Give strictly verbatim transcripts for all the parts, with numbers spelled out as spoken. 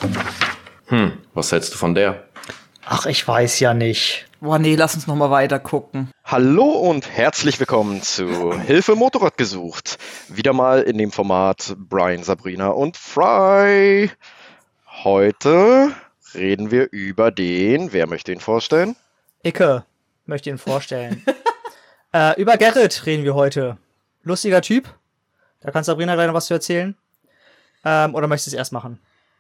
Hm, was hältst du von der? Ach, ich weiß ja nicht. Boah, nee, lass uns noch mal weiter gucken. Hallo und herzlich willkommen zu Hilfe Motorrad gesucht. Wieder mal in dem Format Brian, Sabrina und Fry. Heute reden wir über den, wer möchte ihn vorstellen? Icke möchte ihn vorstellen. äh, über Gerrit reden wir heute. Lustiger Typ. Da kann Sabrina gleich noch was zu erzählen. Ähm, oder möchtest du es erst machen?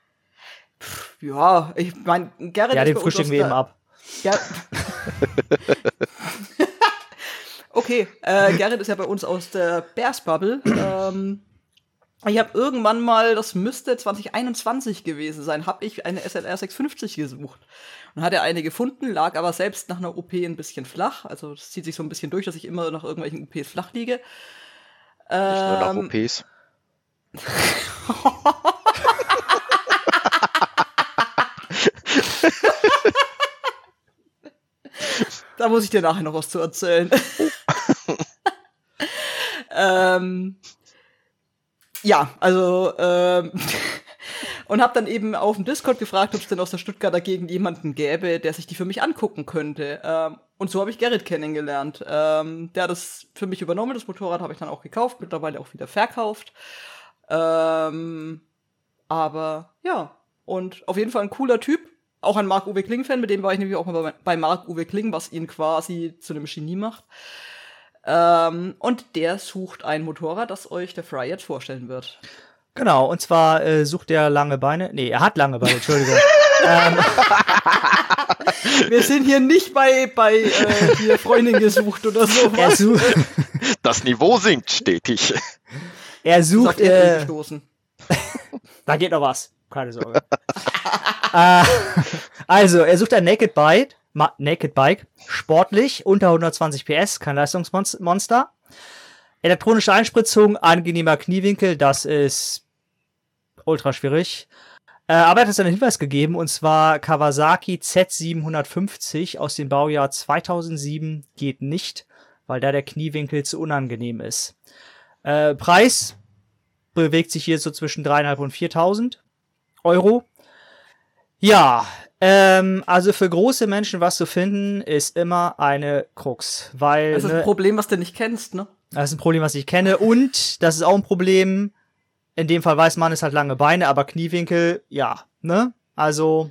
Ja, ich meine, Gerrit Ja, ist den bei uns frühstücken aus wir der- eben ab. Ja. Okay, äh, Gerrit ist ja bei uns aus der Bears Bubble. Ähm, ich habe irgendwann mal, das müsste zwanzig einundzwanzig gewesen sein, habe ich eine S L R sechshundertfünfzig gesucht. Und hatte eine gefunden, lag aber selbst nach einer O P ein bisschen flach. Also es zieht sich so ein bisschen durch, dass ich immer nach irgendwelchen O Ps flach liege. Nicht nur nach Ähm, O Ps. Da muss ich dir nachher noch was zu erzählen. ähm, ja, also ähm, und habe dann eben auf dem Discord gefragt, ob es denn aus der Stuttgarter Gegend jemanden gäbe, der sich die für mich angucken könnte. Ähm, und so habe ich Gerrit kennengelernt. Ähm, der hat das für mich übernommen. Das Motorrad habe ich dann auch gekauft, mittlerweile auch wieder verkauft. Ähm, aber ja, und auf jeden Fall ein cooler Typ. Auch ein Marc-Uwe Kling-Fan, mit dem war ich nämlich auch mal bei, bei Marc-Uwe Kling, was ihn quasi zu einem Genie macht. Ähm, und der sucht ein Motorrad, das euch der Fry jetzt vorstellen wird. Genau, und zwar äh, sucht er lange Beine. Nee, er hat lange Beine, Entschuldigung. ähm, Wir sind hier nicht bei, bei äh, hier Freundin gesucht oder er, sowas. such, Das Niveau sinkt stetig. er Ist auf sucht, die Erde äh, gestoßen. da geht noch was. Keine Sorge. äh, also, er sucht ein Naked Bike, Ma- Naked Bike, sportlich, unter hundertzwanzig P S, kein Leistungsmonster. Elektronische Einspritzung, angenehmer Kniewinkel, das ist ultra schwierig. Äh, aber er hat uns einen Hinweis gegeben, und zwar Kawasaki Z siebenhundertfünfzig aus dem Baujahr zweitausendsieben geht nicht, weil da der Kniewinkel zu unangenehm ist. Äh, Preis bewegt sich hier so zwischen dreieinhalb und viertausend Euro. Ja, ähm, also für große Menschen was zu finden, ist immer eine Krux, weil Das ist ne, ein Problem, was du nicht kennst, ne? das ist ein Problem, was ich kenne, und das ist auch ein Problem, in dem Fall weiß man, es hat lange Beine, aber Kniewinkel, ja, ne? Also,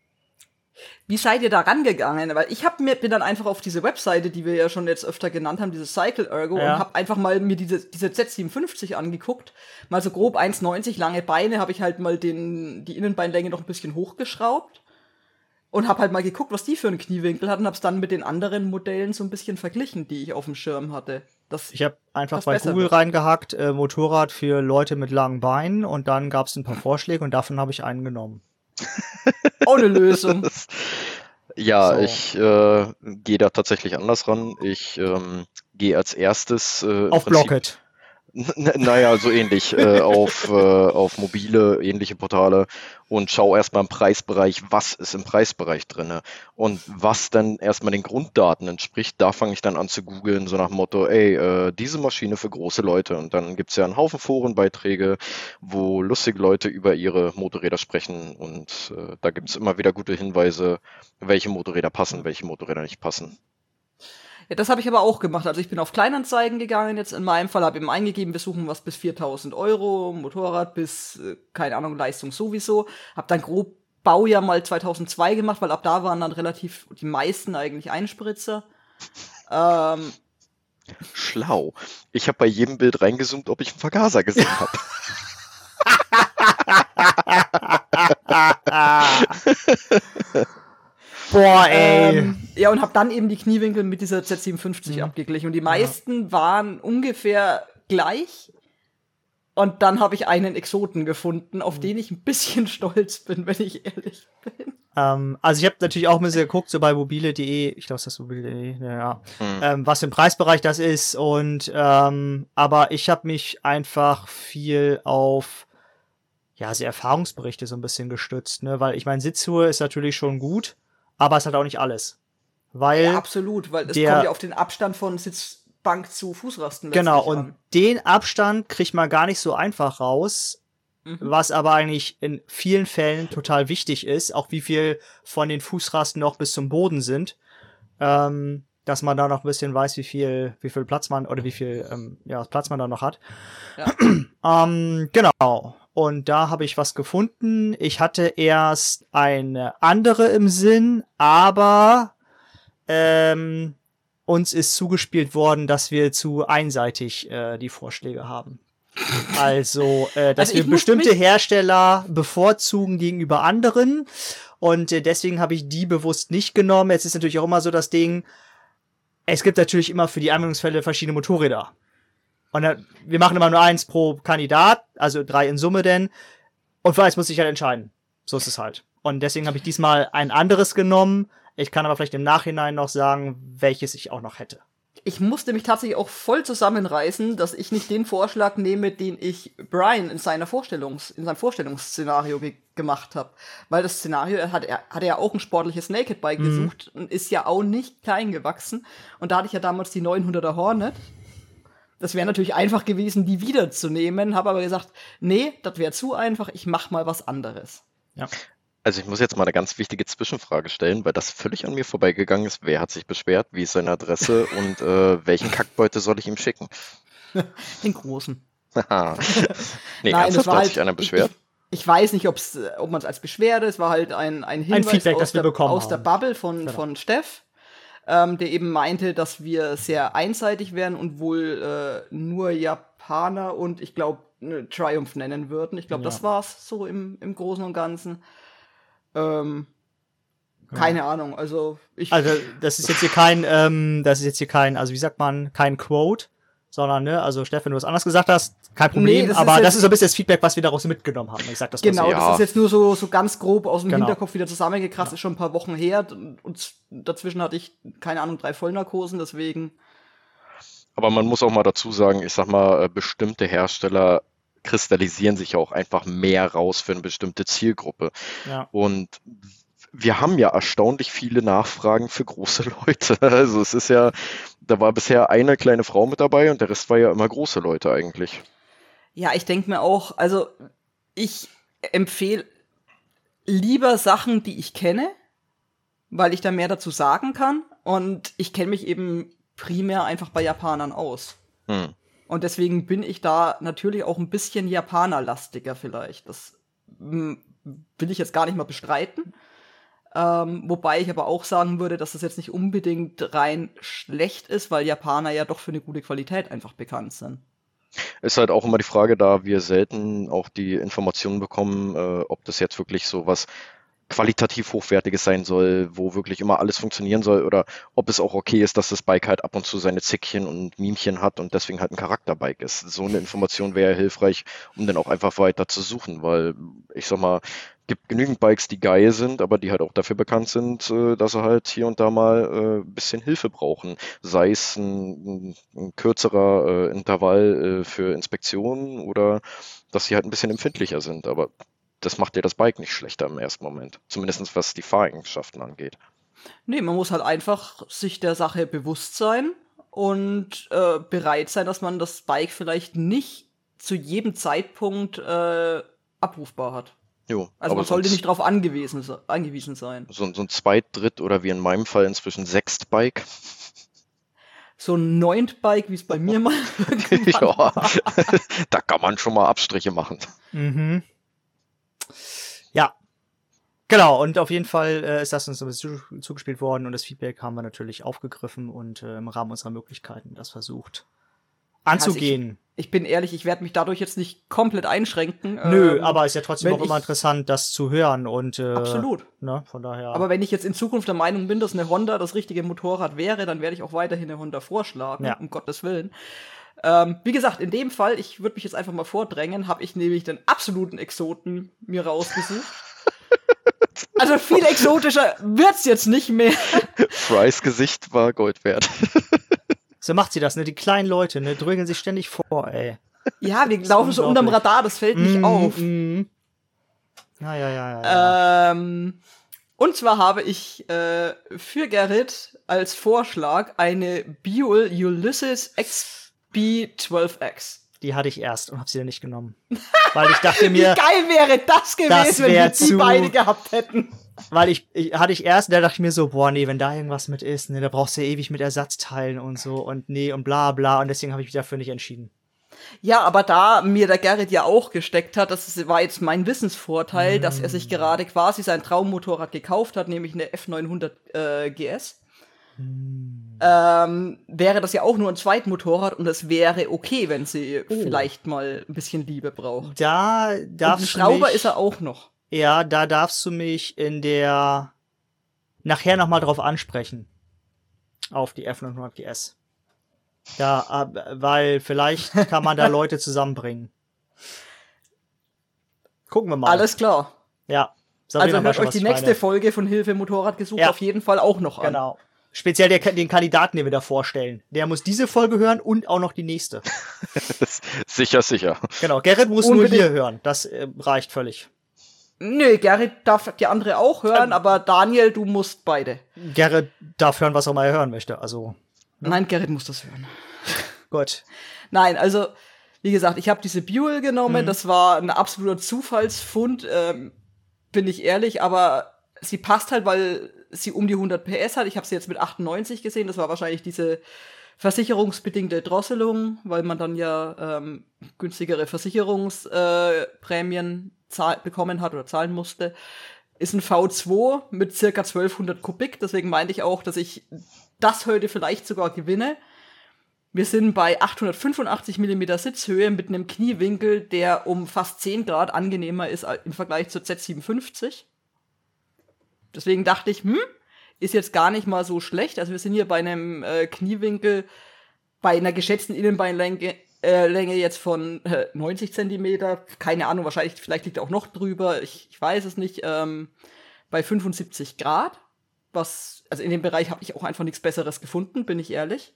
Wie seid ihr da rangegangen? Weil ich hab mir, bin dann einfach auf diese Webseite, die wir ja schon jetzt öfter genannt haben, diese Cycle Ergo, Ja. und hab einfach mal mir diese, diese Z siebenundfünfzig angeguckt. Mal so grob eins neunzig, lange Beine, habe ich halt mal den, die Innenbeinlänge noch ein bisschen hochgeschraubt. Und hab halt mal geguckt, was die für einen Kniewinkel hatten, und hab's dann mit den anderen Modellen so ein bisschen verglichen, die ich auf dem Schirm hatte. Das ich habe einfach Was bei besser Google wird. reingehackt, äh, Motorrad für Leute mit langen Beinen, und dann gab es ein paar Vorschläge und davon habe ich einen genommen. auch eine Lösung. Ja, So. ich äh, gehe da tatsächlich anders ran. Ich ähm, gehe als erstes äh, im Auf Prinzip- Blocket. N- Naja, so ähnlich, äh, auf, äh, auf mobile, ähnliche Portale, und schau erstmal im Preisbereich, was ist im Preisbereich drinne und was dann erstmal den Grunddaten entspricht. Da fange ich dann an zu googeln, so nach dem Motto, ey, äh, diese Maschine für große Leute. Und dann gibt's ja einen Haufen Forenbeiträge, wo lustige Leute über ihre Motorräder sprechen, und äh, da gibt's immer wieder gute Hinweise, welche Motorräder passen, welche Motorräder nicht passen. Ja, das habe ich aber auch gemacht. Also ich bin auf Kleinanzeigen gegangen jetzt in meinem Fall, habe eben eingegeben, wir suchen was bis viertausend Euro, Motorrad bis, äh, keine Ahnung, Leistung sowieso. Hab dann grob Baujahr mal zweitausendzwei gemacht, weil ab da waren dann relativ die meisten eigentlich Einspritzer. Ähm, Schlau. Ich habe bei jedem Bild reingezoomt, ob ich einen Vergaser gesehen habe. Boah, ey. ähm, ja, und hab dann eben die Kniewinkel mit dieser Z siebenundfünfzig Mhm. abgeglichen. Und die meisten waren ungefähr gleich. Und dann habe ich einen Exoten gefunden, auf den ich ein bisschen stolz bin, wenn ich ehrlich bin. Ähm, also ich habe natürlich auch ein bisschen geguckt, so bei mobile punkt de, ich glaube, das ist mobile punkt de, ja, ja. Hm. Ähm, was im Preisbereich das ist, und ähm, aber ich habe mich einfach viel auf ja, so Erfahrungsberichte so ein bisschen gestützt, ne, weil ich meine, Sitzhöhe ist natürlich schon gut, aber es hat auch nicht alles. Weil Ja, absolut, weil es der- kommt ja auf den Abstand von Sitzbank zu Fußrasten genau, letztlich und an. den Abstand kriegt man gar nicht so einfach raus, mhm. was aber eigentlich in vielen Fällen total wichtig ist, auch wie viel von den Fußrasten noch bis zum Boden sind, ähm, dass man da noch ein bisschen weiß, wie viel, wie viel Platz man, oder wie viel, ähm, ja, Platz man da noch hat. Ja. ähm, genau. Und da habe ich was gefunden. Ich hatte erst eine andere im Sinn, aber ähm, uns ist zugespielt worden, dass wir zu einseitig äh, die Vorschläge haben. Also, äh, dass Also wir bestimmte Hersteller bevorzugen gegenüber anderen. Und äh, deswegen habe ich die bewusst nicht genommen. Jetzt ist natürlich auch immer so das Ding, es gibt natürlich immer für die Anwendungsfälle verschiedene Motorräder. Und dann, wir machen immer nur eins pro Kandidat, also drei in Summe denn. Und für eins muss ich halt entscheiden. So ist es halt. Und deswegen habe ich diesmal ein anderes genommen. Ich kann aber vielleicht im Nachhinein noch sagen, welches ich auch noch hätte. Ich musste mich tatsächlich auch voll zusammenreißen, dass ich nicht den Vorschlag nehme, den ich Brian in seiner Vorstellungs, in seinem Vorstellungsszenario ge- gemacht habe. Weil das Szenario, er hat, er hat ja auch ein sportliches Naked Bike mhm. gesucht und ist ja auch nicht klein gewachsen. Und da hatte ich ja damals die neunhunderter Hornet. Das wäre natürlich einfach gewesen, die wiederzunehmen, habe aber gesagt, nee, das wäre zu einfach, ich mach mal was anderes. Ja. Also ich muss jetzt mal eine ganz wichtige Zwischenfrage stellen, weil das völlig an mir vorbeigegangen ist. Wer hat sich beschwert? Wie ist seine Adresse? Und äh, welchen Kackbeute soll ich ihm schicken? Den großen. nee, Nein, ernsthaft, war hat halt, sich einer beschwert? Ich, ich weiß nicht, ob's, ob man es als Beschwerde, es war halt ein, ein Hinweis ein Feedback, aus, das wir der, bekommen aus haben. der Bubble von, genau. von Steff, ähm, der eben meinte, dass wir sehr einseitig wären und wohl äh, nur Japaner und ich glaube Triumph nennen würden. Ich glaube, ja. das war's so im, im Großen und Ganzen. Ähm, keine ja. Ahnung, also ich... Also, das ist jetzt hier kein, ähm, das ist jetzt hier kein, also wie sagt man, kein Quote, sondern, ne, also Stefan, du was anders gesagt hast, kein Problem, nee, das aber ist das ist so ein bisschen das Feedback, was wir daraus mitgenommen haben. Ich sag das genau, so. das ja. ist jetzt nur so, so ganz grob aus dem genau. Hinterkopf wieder zusammengekratzt, ja. ist schon ein paar Wochen her und dazwischen hatte ich, keine Ahnung, drei Vollnarkosen, deswegen... Aber man muss auch mal dazu sagen, ich sag mal, bestimmte Hersteller kristallisieren sich auch einfach mehr raus für eine bestimmte Zielgruppe. Ja. Und wir haben ja erstaunlich viele Nachfragen für große Leute. Also es ist ja, da war bisher eine kleine Frau mit dabei und der Rest war ja immer große Leute eigentlich. Ja, ich denke mir auch, also ich empfehle lieber Sachen, die ich kenne, weil ich da mehr dazu sagen kann. Und ich kenne mich eben primär einfach bei Japanern aus. Hm. Und deswegen bin ich da natürlich auch ein bisschen Japanerlastiger vielleicht. Das m, will ich jetzt gar nicht mal bestreiten. Ähm, wobei ich aber auch sagen würde, dass das jetzt nicht unbedingt rein schlecht ist, weil Japaner ja doch für eine gute Qualität einfach bekannt sind. Ist halt auch immer die Frage, da wir selten auch die Informationen bekommen, äh, ob das jetzt wirklich so was qualitativ Hochwertiges sein soll, wo wirklich immer alles funktionieren soll oder ob es auch okay ist, dass das Bike halt ab und zu seine Zickchen und Mimchen hat und deswegen halt ein Charakterbike ist. So eine Information wäre hilfreich, um dann auch einfach weiter zu suchen, weil ich sag mal, gibt genügend Bikes, die geil sind, aber die halt auch dafür bekannt sind, dass sie halt hier und da mal ein bisschen Hilfe brauchen. Sei es ein, ein kürzerer Intervall für Inspektionen oder dass sie halt ein bisschen empfindlicher sind, aber das macht ja das Bike nicht schlechter im ersten Moment. Zumindest was die Fahreigenschaften angeht. Nee, man muss halt einfach sich der Sache bewusst sein und äh, bereit sein, dass man das Bike vielleicht nicht zu jedem Zeitpunkt äh, abrufbar hat. Jo, also man sollte nicht darauf angewiesen, angewiesen sein. So, so ein Zweit-, Dritt- oder wie in meinem Fall inzwischen Sechst-Bike. So ein Neunt-Bike, wie es bei mir mal ja, war. Da kann man schon mal Abstriche machen. Mhm. Ja, genau, und auf jeden Fall äh, ist das uns so ein bisschen zugespielt worden und das Feedback haben wir natürlich aufgegriffen und äh, im Rahmen unserer Möglichkeiten das versucht anzugehen. Also ich, ich bin ehrlich, ich werde mich dadurch jetzt nicht komplett einschränken. Nö, ähm, aber ist ja trotzdem auch immer interessant, das zu hören und äh, absolut. Ne, von daher. Aber wenn ich jetzt in Zukunft der Meinung bin, dass eine Honda das richtige Motorrad wäre, dann werde ich auch weiterhin eine Honda vorschlagen, ja. um Gottes Willen. Ähm, wie gesagt, in dem Fall, ich würde mich jetzt einfach mal vordrängen, habe ich nämlich den absoluten Exoten mir rausgesucht. Also viel exotischer wird's jetzt nicht mehr. Frys Gesicht war Gold wert. So macht sie das, ne? Die kleinen Leute, ne? Drögeln sich ständig vor, ey. Ja, wir laufen so unterm Radar, das fällt nicht mm, auf. Mm. Ja, ja, ja, ja. Ähm, und zwar habe ich äh, für Gerrit als Vorschlag eine Buell Ulysses X P zwölf X. die hatte ich erst und habe sie dann nicht genommen. Weil ich dachte Wie mir, geil wäre das gewesen, das wenn wir wär die zu- beide gehabt hätten. weil ich, ich hatte ich erst, und da dachte ich mir so, boah, nee, wenn da irgendwas mit ist, ne, da brauchst du ja ewig mit Ersatzteilen und so und nee und bla bla und deswegen habe ich mich dafür nicht entschieden. Ja, aber da mir der Gerrit ja auch gesteckt hat, das ist- war jetzt mein Wissensvorteil, dass er sich gerade quasi sein Traummotorrad gekauft hat, nämlich eine F neunhundert äh, G S. Ähm, wäre das ja auch nur ein Zweitmotorrad und es wäre okay, wenn sie Oh. vielleicht mal ein bisschen Liebe braucht. Da Und ein darfst du Schrauber mich, ist er auch noch. Ja, da darfst du mich in der nachher noch mal drauf ansprechen. Auf die F neunhundert G S. Da, ab- weil vielleicht kann man da Leute zusammenbringen. Gucken wir mal. Alles klar. Ja. Sabrina Also weiß hört schon, euch was die ich nächste meine. Folge von Hilfe Motorrad gesucht Ja. auf jeden Fall auch noch an. Genau. Speziell der, den Kandidaten, den wir da vorstellen. Der muss diese Folge hören und auch noch die nächste. Sicher, sicher. Genau. Gerrit muss Unbedingt. nur hier hören. Das äh, reicht völlig. Nö, Gerrit darf die andere auch hören, aber Daniel, du musst beide. Gerrit darf hören, was auch mal er hören möchte. Also, Nein, Gerrit muss das hören. gut. Nein, also, wie gesagt, ich habe diese Buell genommen. Mhm. Das war ein absoluter Zufallsfund, ähm, bin ich ehrlich, aber sie passt halt, weil sie um die hundert P S hat. Ich habe sie jetzt mit achtundneunzig gesehen. Das war wahrscheinlich diese versicherungsbedingte Drosselung, weil man dann ja ähm, günstigere Versicherungsprämien äh, Prämien zahl- bekommen hat oder zahlen musste. Ist ein V zwei mit circa zwölfhundert Kubik. Deswegen meinte ich auch, dass ich das heute vielleicht sogar gewinne. Wir sind bei achthundertfünfundachtzig Millimeter Sitzhöhe mit einem Kniewinkel, der um fast zehn Grad angenehmer ist als- im Vergleich zur Z siebenundfünfzig. Deswegen dachte ich, hm, ist jetzt gar nicht mal so schlecht. Also wir sind hier bei einem äh, Kniewinkel, bei einer geschätzten Innenbeinlänge äh, Länge jetzt von äh, neunzig Zentimeter. Keine Ahnung, wahrscheinlich, vielleicht liegt er auch noch drüber. Ich, ich weiß es nicht. Ähm, bei fünfundsiebzig Grad. Was, also in dem Bereich habe ich auch einfach nichts Besseres gefunden, bin ich ehrlich.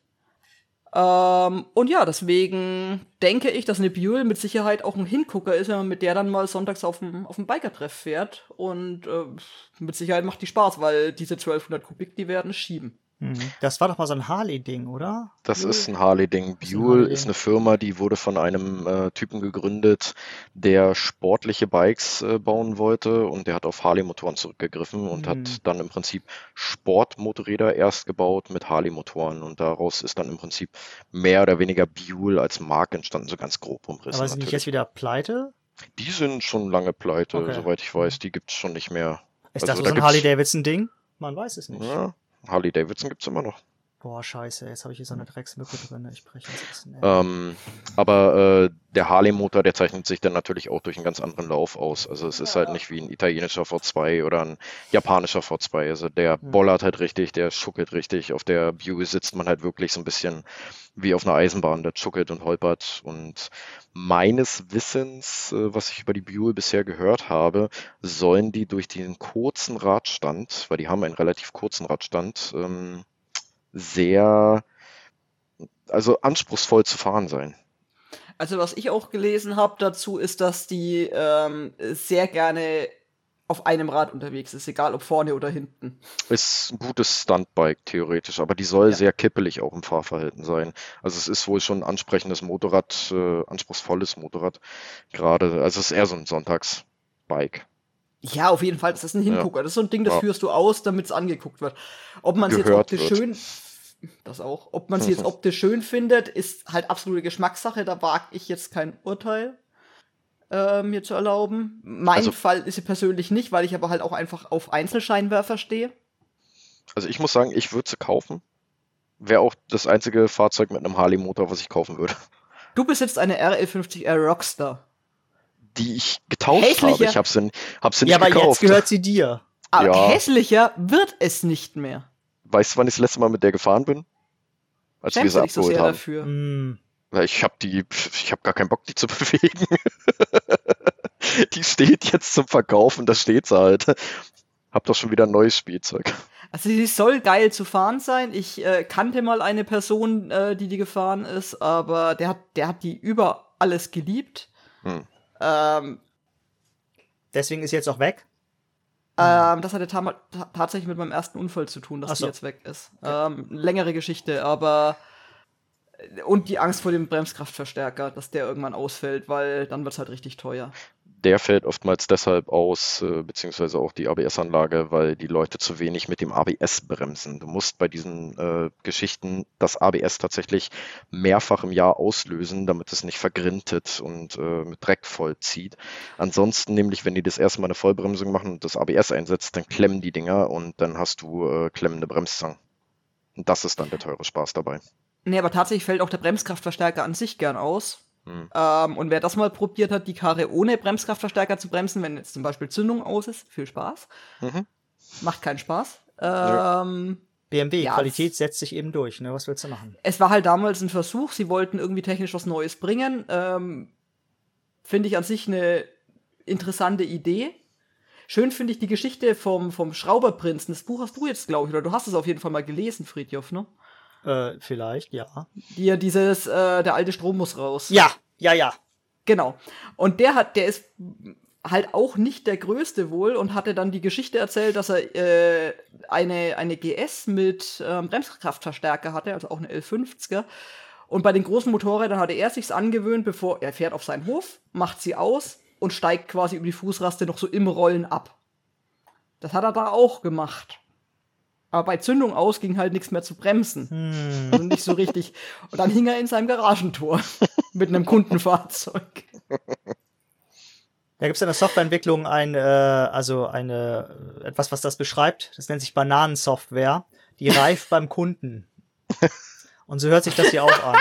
Ähm, und ja, deswegen denke ich, dass eine Buell mit Sicherheit auch ein Hingucker ist, wenn man mit der dann mal sonntags auf dem, auf dem Biker-Treff fährt. Und äh, mit Sicherheit macht die Spaß, weil diese zwölfhundert Kubik, die werden schieben. Mhm. Das war doch mal so ein Harley-Ding, oder? Das Buell? ist ein Harley-Ding. Das ist ein Buell Harley-Ding. ist eine Firma, die wurde von einem äh, Typen gegründet, der sportliche Bikes äh, bauen wollte und der hat auf Harley-Motoren zurückgegriffen und Mhm. hat dann im Prinzip Sportmotorräder erst gebaut mit Harley-Motoren und daraus ist dann im Prinzip mehr oder weniger Buell als Marke entstanden, so ganz grob umrissen Aber sind nicht natürlich. jetzt wieder pleite? Die sind schon lange pleite, Okay. soweit ich weiß. Die gibt es schon nicht mehr. Ist Also das so da ein gibt's- Harley-Davidson-Ding? Man weiß es nicht. Ja, Harley-Davidson gibt es immer noch. Boah, scheiße, jetzt habe ich hier so eine Drecksmücke drin. Ich breche ins Essen. ey. Ähm, aber äh, der Harley-Motor, der zeichnet sich dann natürlich auch durch einen ganz anderen Lauf aus. Also es ist halt nicht wie ein italienischer V zwei oder ein japanischer V zwei. Also der Hm. bollert halt richtig, der schuckelt richtig. Auf der Buell sitzt man halt wirklich so ein bisschen wie auf einer Eisenbahn, der schuckelt und holpert. Und meines Wissens, äh, was ich über die Buell bisher gehört habe, sollen die durch den kurzen Radstand, weil die haben einen relativ kurzen Radstand, ähm, sehr, also anspruchsvoll zu fahren sein. Also was ich auch gelesen habe dazu, ist, dass die ähm, sehr gerne auf einem Rad unterwegs ist, egal ob vorne oder hinten. Ist ein gutes Stuntbike theoretisch, aber die soll Ja. sehr kippelig auch im Fahrverhalten sein. Also es ist wohl schon ein ansprechendes Motorrad, äh, anspruchsvolles Motorrad gerade. Also es ist eher so ein Sonntagsbike. Ja, auf jeden Fall, das ist ein Hingucker. Das ist so ein Ding, das Ja. führst du aus, damit es angeguckt wird. Ob man es jetzt Gehört optisch wird. schön, das auch, ob man es jetzt optisch schön findet, ist halt absolute Geschmackssache. Da wage ich jetzt kein Urteil äh, mir zu erlauben. Mein Also- Fall ist sie persönlich nicht, weil ich aber halt auch einfach auf Einzelscheinwerfer stehe. Also ich muss sagen, ich würde sie kaufen. Wäre auch das einzige Fahrzeug mit einem Harley-Motor, was ich kaufen würde. Du besitzt eine R L fünfzig R Rockstar. Die ich getauscht Hässlicher. habe. Ich habe sie, hab sie nicht Ja, aber gekauft. jetzt gehört sie dir. Aber Ja. hässlicher wird es nicht mehr. Weißt du, wann ich das letzte Mal mit der gefahren bin? Als wir Schämst sie du dich so abgeholt sehr haben. dafür? Hm. Weil ich habe die, ich habe gar keinen Bock, die zu bewegen. Die steht jetzt zum Verkaufen, da steht sie halt. Hab doch schon wieder ein neues Spielzeug. Also sie soll geil zu fahren sein. Ich äh, kannte mal eine Person, äh, die die gefahren ist, aber der hat, der hat die über alles geliebt. Hm. Ähm, Deswegen ist sie jetzt auch weg. ähm, das hatte ta ta tatsächlich mit meinem ersten Unfall zu tun, dass Ach die so. jetzt weg ist. Ähm, längere Geschichte, aber Und die Angst vor dem Bremskraftverstärker, dass der irgendwann ausfällt, weil dann wird es halt richtig teuer. Der fällt oftmals deshalb aus, äh, beziehungsweise auch die A B S-Anlage, weil die Leute zu wenig mit dem A B S bremsen. Du musst bei diesen äh, Geschichten das A B S tatsächlich mehrfach im Jahr auslösen, damit es nicht vergrintet und äh, mit Dreck vollzieht. Ansonsten nämlich, wenn die das erste Mal eine Vollbremsung machen und das A B S einsetzt, dann klemmen die Dinger und dann hast du äh, klemmende Bremszangen. Und das ist dann der teure Spaß dabei. Nee, aber tatsächlich fällt auch der Bremskraftverstärker an sich gern aus. Hm. Ähm, und wer das mal probiert hat, die Karre ohne Bremskraftverstärker zu bremsen, wenn jetzt zum Beispiel Zündung aus ist, viel Spaß. Mhm. Macht keinen Spaß. Ähm, B M W, ja, Qualität setzt sich eben durch, ne? Was willst du machen? Es war halt damals ein Versuch, sie wollten irgendwie technisch was Neues bringen. Ähm, finde ich an sich eine interessante Idee. Schön finde ich die Geschichte vom, vom Schrauberprinzen. Das Buch hast du jetzt, glaube ich, oder du hast es auf jeden Fall mal gelesen, Friedjof, ne? Äh, vielleicht, ja. Hier dieses, äh, der alte Strom muss raus. Ja, ja, ja. Genau. Und der hat, der ist halt auch nicht der Größte wohl und hatte dann die Geschichte erzählt, dass er äh, eine, eine G S mit ähm, Bremskraftverstärker hatte, also auch eine L fünfziger. Und bei den großen Motorrädern hatte er sich's angewöhnt, bevor er fährt auf seinen Hof, macht sie aus und steigt quasi über die Fußraste noch so im Rollen ab. Das hat er da auch gemacht. Aber bei Zündung aus ging halt nichts mehr zu bremsen. Hm. Also nicht so richtig. Und dann hing er in seinem Garagentor mit einem Kundenfahrzeug. Da gibt es in der Softwareentwicklung ein, äh, also eine, etwas, was das beschreibt. Das nennt sich Bananensoftware. Die reift beim Kunden. Und so hört sich das hier auch an.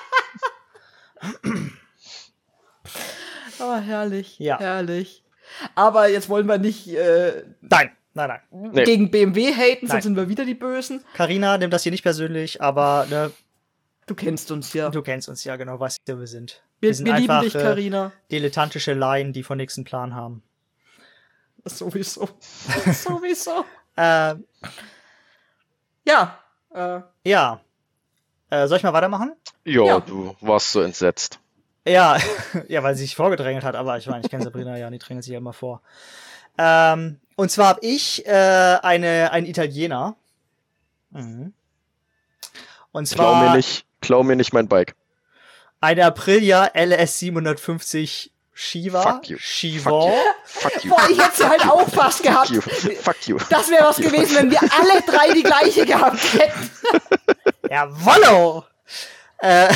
Oh, herrlich. Ja. Herrlich. Aber jetzt wollen wir nicht äh, Nein, nein, nein. Nee. gegen B M W haten, Nein. sonst sind wir wieder die Bösen. Carina nimmt das hier nicht persönlich, aber ne, Du kennst uns ja. du kennst uns ja genau, weißt wer wir sind. Wir, sind wir lieben dich, äh, Carina. dilettantische Laien, die von nichts einen Plan haben. Sowieso. Sowieso. Äh, Ja. Äh, ja. Äh, soll ich mal weitermachen? Ja, Ja. du warst so entsetzt. Ja, ja, weil sie sich vorgedrängelt hat, aber ich meine, ich kenne Sabrina ja, die drängelt sich ja immer vor. Ähm, und zwar habe ich äh, eine, einen Italiener. Mhm. Und Klau zwar mir nicht, klau mir nicht mein Bike. eine Aprilia L S siebenhundertfünfzig Shiva. Fuck you. Shiva. Fuck you. boah, ich hätte sie halt auch fast gehabt. Fuck you. Fuck you. Das wäre was Fuck you. gewesen, wenn wir alle drei die gleiche gehabt hätten. Jawollo! Äh,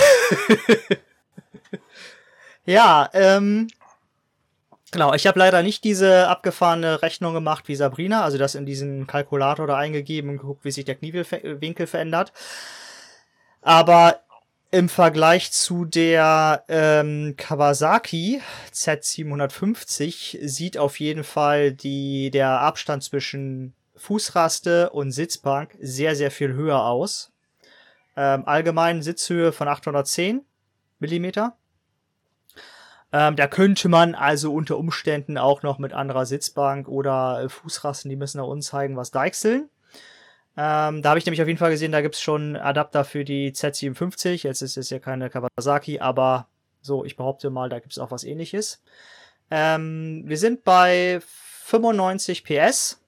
ja, ähm, genau, ich habe leider nicht diese abgefahrene Rechnung gemacht wie Sabrina, also das in diesen Kalkulator da eingegeben und geguckt, wie sich der Kniewinkel verändert. Aber im Vergleich zu der ähm, Kawasaki Z siebenhundertfünfzig sieht auf jeden Fall die, der Abstand zwischen Fußraste und Sitzbank sehr, sehr viel höher aus. Ähm, allgemein Sitzhöhe von achthundertzehn Millimeter. Ähm, da könnte man also unter Umständen auch noch mit anderer Sitzbank oder äh, Fußrasten, die müssen nach uns zeigen, was deichseln. Ähm, da habe ich nämlich auf jeden Fall gesehen, da gibt's schon Adapter für die Z siebenundfünfzig. Jetzt ist es ja keine Kawasaki, aber so, ich behaupte mal, da gibt's auch was Ähnliches. Ähm, wir sind bei fünfundneunzig P S.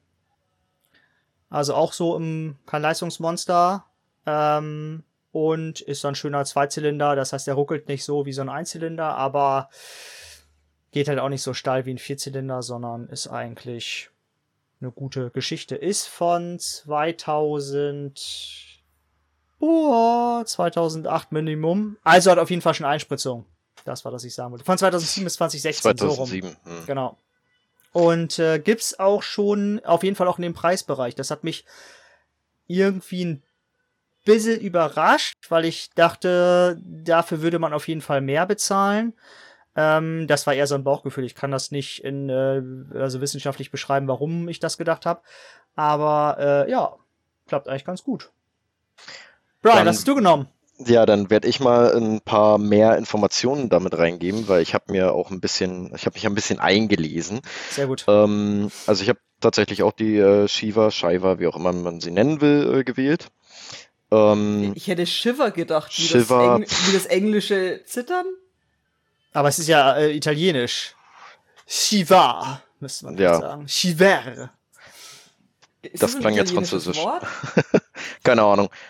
Also auch so im kein Leistungsmonster. Ähm, und ist dann schöner Zweizylinder. Das heißt, der ruckelt nicht so wie so ein Einzylinder, aber geht halt auch nicht so steil wie ein Vierzylinder, sondern ist eigentlich eine gute Geschichte. Ist von zweitausend, oh, zweitausendacht Minimum. Also hat auf jeden Fall schon Einspritzung. Das war, was ich sagen wollte. Von zweitausendsieben bis zweitausendsechzehn. zweitausendsieben. So rum. Hm. Genau. Und äh, gibt's auch schon, auf jeden Fall auch in dem Preisbereich. Das hat mich irgendwie ein bisschen überrascht, weil ich dachte, dafür würde man auf jeden Fall mehr bezahlen. Ähm, das war eher so ein Bauchgefühl. Ich kann das nicht in, äh, also wissenschaftlich beschreiben, warum ich das gedacht habe. Aber äh, ja, klappt eigentlich ganz gut. Brian, Dann- was hast du genommen? Ja, dann werde ich mal ein paar mehr Informationen damit reingeben, weil ich habe mir auch ein bisschen, ich habe mich ein bisschen eingelesen. Sehr gut. Ähm, also ich habe tatsächlich auch die äh, Shiva, Shiva, wie auch immer man sie nennen will, äh, gewählt. Ähm, Ich hätte Shiver gedacht, wie, Shiver. Das, Engl wie das englische Zittern. Aber es ist ja äh, italienisch. Shiva, müsste man Ja. sagen. Shiver. Ist Das ein klang jetzt italienisches französisch. Wort? Keine Ahnung.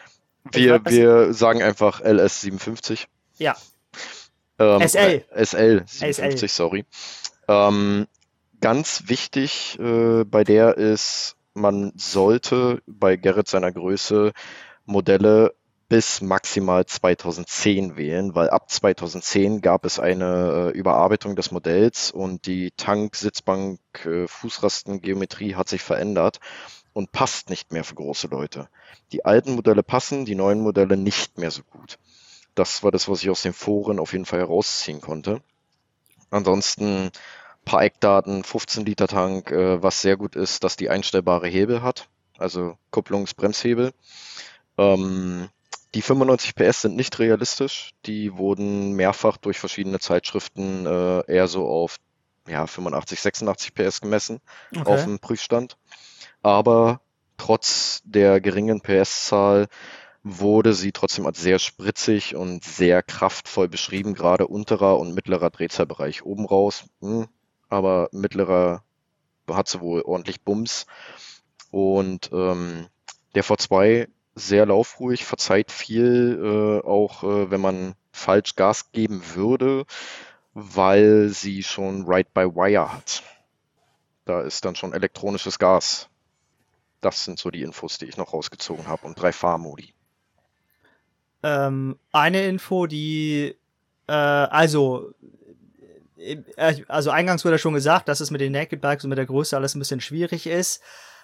Wir, weiß- wir sagen einfach L S siebenundfünfzig. Ja, Ähm, S L. äh, S L siebenundfünfzig, S L. sorry. Ähm, ganz wichtig äh, bei der ist, man sollte bei Gerrit seiner Größe Modelle bis maximal zweitausendzehn wählen, weil ab zweitausendzehn gab es eine äh, Überarbeitung des Modells und die Tank-, Sitzbank-, äh, Fußrastengeometrie hat sich verändert und passt nicht mehr für große Leute. Die alten Modelle passen, die neuen Modelle nicht mehr so gut. Das war das, was ich aus den Foren auf jeden Fall herausziehen konnte. Ansonsten ein paar Eckdaten, fünfzehn Liter Tank, äh, was sehr gut ist, dass die einstellbare Hebel hat, also Kupplungs-Bremshebel. Ähm, die fünfundneunzig P S sind nicht realistisch, die wurden mehrfach durch verschiedene Zeitschriften äh, eher so auf ja, fünfundachtzig, sechsundachtzig P S gemessen auf Okay. dem Prüfstand. Aber trotz der geringen P S-Zahl wurde sie trotzdem als sehr spritzig und sehr kraftvoll beschrieben, gerade unterer und mittlerer Drehzahlbereich. Oben raus, hm, aber mittlerer hat sie wohl ordentlich Bums. Und ähm, der V zwei sehr laufruhig, verzeiht viel, äh, auch äh, wenn man falsch Gas geben würde, weil sie schon Ride-by-Wire hat. Da ist dann schon elektronisches Gas. Das sind so die Infos, die ich noch rausgezogen habe und drei Fahrmodi. Ähm, eine Info, die, äh, also, äh, also eingangs wurde schon gesagt, dass es mit den Naked Bikes und mit der Größe alles ein bisschen schwierig ist.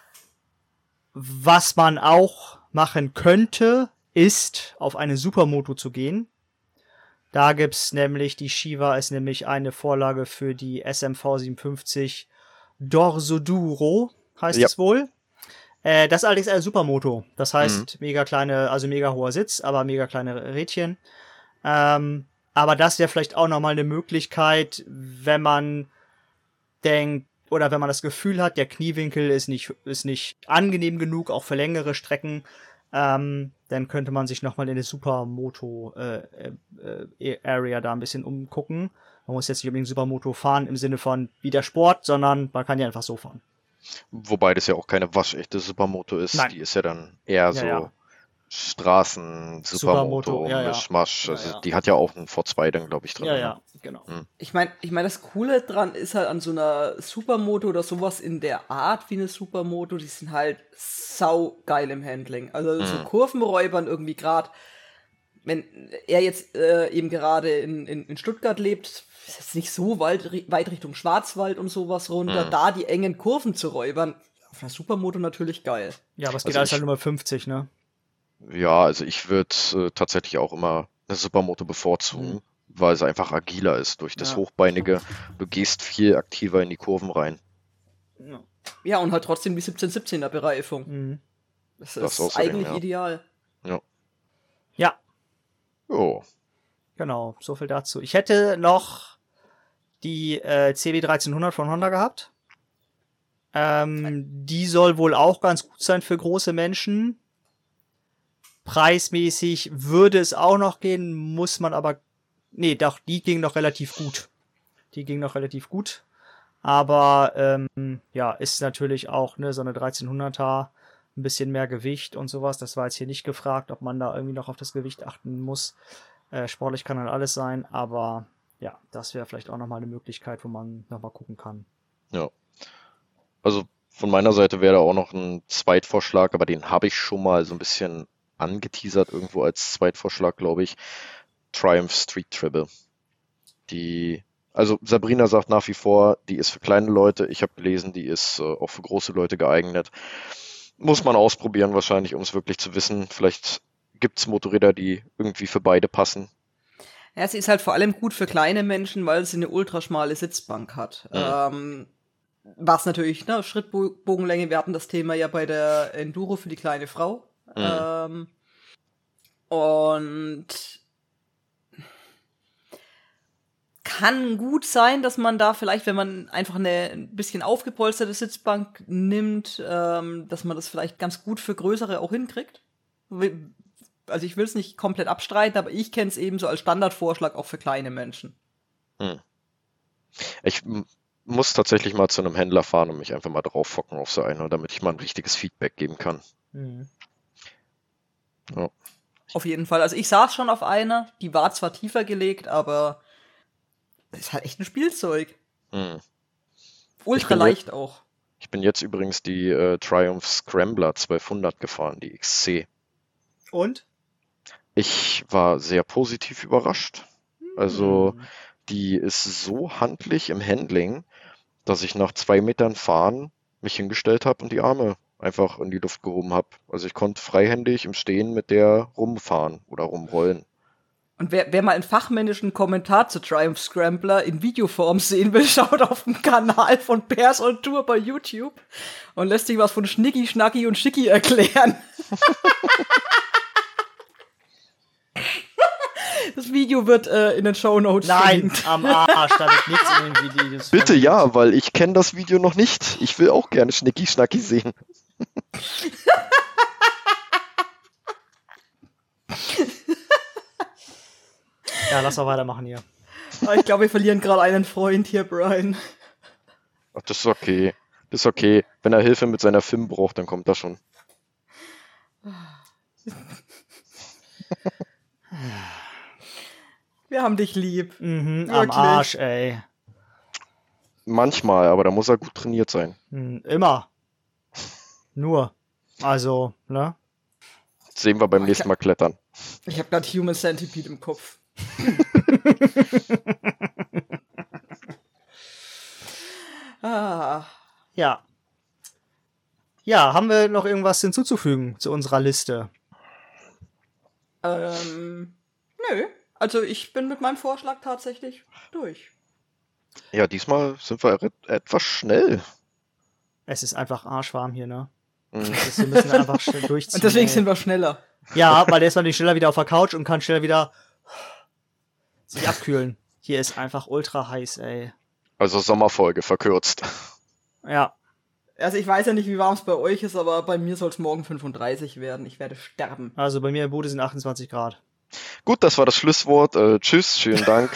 Was man auch machen könnte, ist, auf eine Supermoto zu gehen. Da gibt's nämlich, die Shiva ist nämlich eine Vorlage für die S M V siebenundfünfzig Dorso Duro, heißt Ja. es wohl. Äh, das ist allerdings eine Supermoto. Das heißt, Mhm. mega kleine, also mega hoher Sitz, aber mega kleine Rädchen. Ähm, aber das wäre vielleicht auch nochmal eine Möglichkeit, wenn man denkt, oder wenn man das Gefühl hat, der Kniewinkel ist nicht, ist nicht angenehm genug, auch für längere Strecken, ähm, dann könnte man sich nochmal in der Supermoto äh, äh, Area da ein bisschen umgucken. Man muss jetzt nicht unbedingt Supermoto fahren im Sinne von wieder Sport, sondern man kann ja einfach so fahren. Wobei das ja auch keine waschechte Supermoto ist. Nein. Die ist ja dann eher Ja, so ja. Straßen-Supermoto, Supermoto, ja, ja. Mischmasch. Ja, Also ja. die hat ja auch einen V zwei dann, glaube ich, drin. Ja, ne? ja, genau. Ich meine, ich mein, das Coole dran ist halt an so einer Supermoto oder sowas in der Art wie eine Supermoto, die sind halt saugeil im Handling. Also so Mhm. Kurvenräubern irgendwie gerade, wenn er jetzt äh, eben gerade in, in, in Stuttgart lebt, ist jetzt nicht so weit, weit Richtung Schwarzwald und sowas runter, Mhm. da die engen Kurven zu räubern, auf einer Supermoto natürlich geil. Ja, aber es geht Also alles ich- halt Nummer fünfzig, ne? Ja, also ich würde äh, tatsächlich auch immer eine Supermoto bevorzugen, Mhm. weil es einfach agiler ist durch das Ja. Hochbeinige. Du gehst viel aktiver in die Kurven rein. Ja. Ja, und halt trotzdem die siebzehn siebzehner Bereifung. Mhm. Das, Das ist außerdem, eigentlich ja. ideal. Ja, Jo. genau, so viel dazu. Ich hätte noch die äh, C W dreizehnhundert von Honda gehabt. Ähm, die soll wohl auch ganz gut sein für große Menschen. Preismäßig würde es auch noch gehen, muss man aber. Nee, doch, die ging noch relativ gut. Die ging noch relativ gut. Aber ähm, ja, ist natürlich auch ne, so eine dreizehnhunderter, ein bisschen mehr Gewicht und sowas. Das war jetzt hier nicht gefragt, ob man da irgendwie noch auf das Gewicht achten muss. Äh, sportlich kann dann alles sein, aber ja, das wäre vielleicht auch nochmal eine Möglichkeit, wo man nochmal gucken kann. Ja. Also von meiner Seite wäre da auch noch ein Zweitvorschlag, aber den habe ich schon mal so ein bisschen angeteasert, irgendwo als Zweitvorschlag, glaube ich. Triumph Street Treble. Die, also Sabrina sagt nach wie vor, die ist für kleine Leute. Ich habe gelesen, die ist äh, auch für große Leute geeignet. Muss man ausprobieren wahrscheinlich, um es wirklich zu wissen. Vielleicht gibt es Motorräder, die irgendwie für beide passen. Ja, sie ist halt vor allem gut für kleine Menschen, weil sie eine ultraschmale Sitzbank hat. Mhm. Ähm, was natürlich, ne, Schrittbogenlänge, wir hatten das Thema ja bei der Enduro für die kleine Frau. Mhm. Ähm, und kann gut sein, dass man da vielleicht, wenn man einfach eine ein bisschen aufgepolsterte Sitzbank nimmt, ähm, dass man das vielleicht ganz gut für größere auch hinkriegt. Also ich will es nicht komplett abstreiten, aber ich kenne es eben so als Standardvorschlag auch für kleine Menschen. Hm. Ich m- muss tatsächlich mal zu einem Händler fahren und mich einfach mal drauf focken auf so eine, damit ich mal ein richtiges Feedback geben kann. Mhm. Auf jeden Fall. Also ich saß schon auf einer, die war zwar tiefer gelegt, aber das ist halt echt ein Spielzeug. Hm. Ultra leicht auch. Ich bin jetzt übrigens die äh, Triumph Scrambler zwölfhundert gefahren, die X C. Und? Ich war sehr positiv überrascht. Also die ist so handlich im Handling, dass ich nach zwei Metern Fahren mich hingestellt habe und die Arme einfach in die Luft gehoben habe. Also ich konnte freihändig im Stehen mit der rumfahren oder rumrollen. Und wer, wer mal einen fachmännischen Kommentar zu Triumph Scrambler in Videoform sehen will, schaut auf den Kanal von Bears on Tour bei YouTube und lässt sich was von Schnicki, Schnacki und Schicki erklären. Das Video wird äh, in den Shownotes Nein, verlinkt. am Arsch, da wird nichts in den Videos. Bitte verlinkt. ja, weil ich kenne das Video noch nicht. Ich will auch gerne Schnicki Schnacki sehen. Ja, lass mal weitermachen hier. Ich glaube, wir verlieren gerade einen Freund hier, Brian. Ach, das ist okay. Das ist okay. Wenn er Hilfe mit seiner Film braucht, dann kommt das schon. Wir haben dich lieb. Mhm, am Wirklich? Arsch, ey. Manchmal, aber da muss er gut trainiert sein. Hm, immer. Nur. Also, ne? Das sehen wir beim Oh, nächsten Mal klettern. Ich habe gerade Human Centipede im Kopf. ah. Ja. Ja, haben wir noch irgendwas hinzuzufügen zu unserer Liste? Ähm, nö. Also ich bin mit meinem Vorschlag tatsächlich durch. Ja, diesmal sind wir et- etwas schnell. Es ist einfach arschwarm hier, ne? Mhm. Das, wir müssen einfach schnell durchziehen. Und deswegen ey. sind wir schneller. Ja, weil der ist natürlich schneller wieder auf der Couch und kann schneller wieder sich abkühlen. Hier ist einfach ultra heiß, ey. Also Sommerfolge verkürzt. Ja. Also ich weiß ja nicht, wie warm es bei euch ist, aber bei mir soll es morgen fünfunddreißig werden. Ich werde sterben. Also bei mir im Bude sind achtundzwanzig Grad. Gut, das war das Schlusswort. Äh, tschüss, schönen Dank.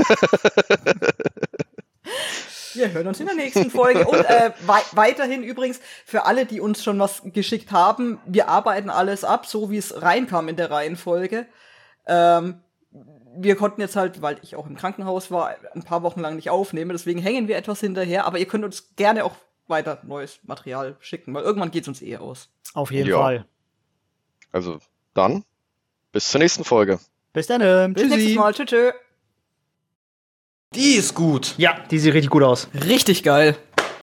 Wir hören uns in der nächsten Folge. Und äh, wei- weiterhin übrigens, für alle, die uns schon was geschickt haben, wir arbeiten alles ab, so wie es reinkam in der Reihenfolge. Ähm, wir konnten jetzt halt, weil ich auch im Krankenhaus war, ein paar Wochen lang nicht aufnehmen. Deswegen hängen wir etwas hinterher. Aber ihr könnt uns gerne auch weiter neues Material schicken, weil irgendwann geht's uns eh aus. Auf jeden Ja. Fall. Also dann, bis zur nächsten Folge. Bis dann. Ähm, Bis nächstes tschüssi. Mal. Tschüss. tschüss. Die ist gut. Ja, die sieht richtig gut aus. Richtig geil.